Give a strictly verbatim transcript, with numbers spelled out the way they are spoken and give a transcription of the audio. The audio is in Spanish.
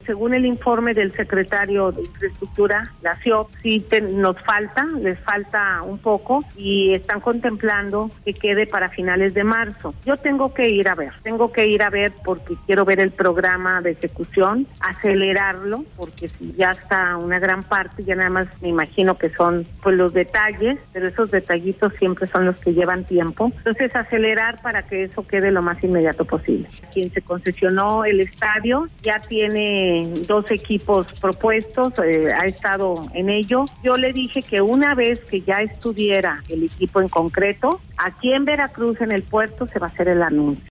según el informe del secretario de Infraestructura, la C I O P, sí te, nos falta, les falta un poco y están contemplando que quede para finales de marzo. Yo tengo que ir a ver, tengo que ir a ver porque quiero ver el programa de ejecución, acelerarlo, porque si ya está una gran parte, ya nada más me imagino que son pues los detalles, pero esos detallitos siempre son los que llevan tiempo. Entonces acelerar para que eso quede lo más inmediato posible. Quien se concesionó el estadio ya tiene dos equipos propuestos, eh, ha estado en ello. Yo le dije que una vez que ya estuviera el equipo en concreto, aquí en Veracruz, en el puerto, se va a hacer el anuncio.